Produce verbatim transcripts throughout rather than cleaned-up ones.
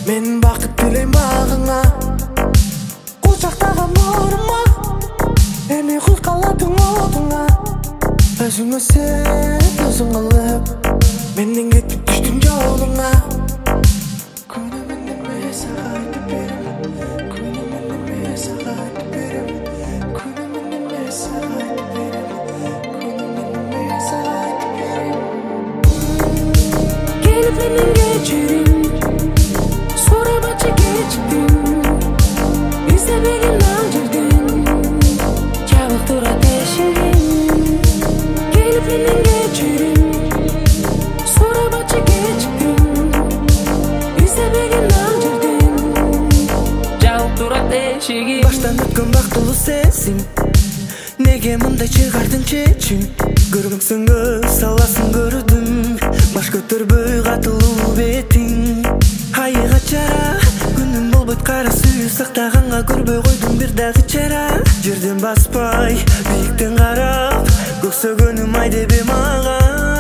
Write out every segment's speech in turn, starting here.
Мен бақыт тілейм бағыңа, құшақтаған нұрыма, эми құйқалатын отыңа. Өзіңе сен, өзің қылып, менден кетіп түштің жолыңа. Күнімін неме саған айтып берем, күнімін неме саған айтып берем, күнімін неме саған айтып берем, күнімін неме саған айтып берем. Келіп менен кечирим, сұрап ачы кечіктім, іздемеген ан жерден, жабық тұрат эшигим. Келіп менен кечирим, сұрап ачы кечіктім, іздемеген ан жерден, жабық тұрат эшигим. Баштан өткөн бактылуу сенсиң, неге мындай чыгардың чечим? Көрмөксүң көз саласын көрдүм, баш көтөрбөй катылуу бетиң. Айыга чара, күнүм болбойт кара сүйүү сактаганга көрбөй койдум бир дагы чара. Жерден баспай, бийиктен карап, көксөгөнүм ай деп мага.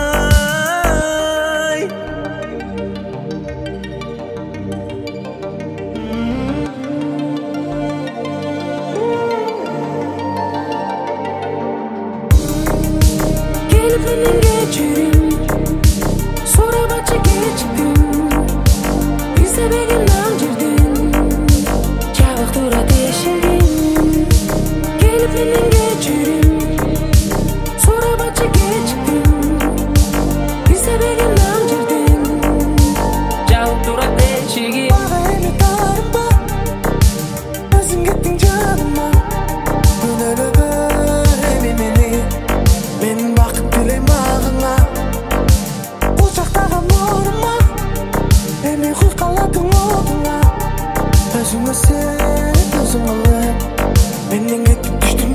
Келип менен кечирим, сурап ачы кечиктим, іздемеген ан жерден, жабық тұрат эшигим. Келип менен кечирим, сурап ачы кечиктим, іздемеген ан жерден, жабық тұрат эшигим. Мага эми тарынба, өзүң кеттиң жаныма, күнөөлө бөр эми мени. Мен бақыт тілейм бағыңа, құшақтаған нұрыма, эми құйқалатын отыңа. Өзіңе сен, өзің қылып, менден кетіп түштің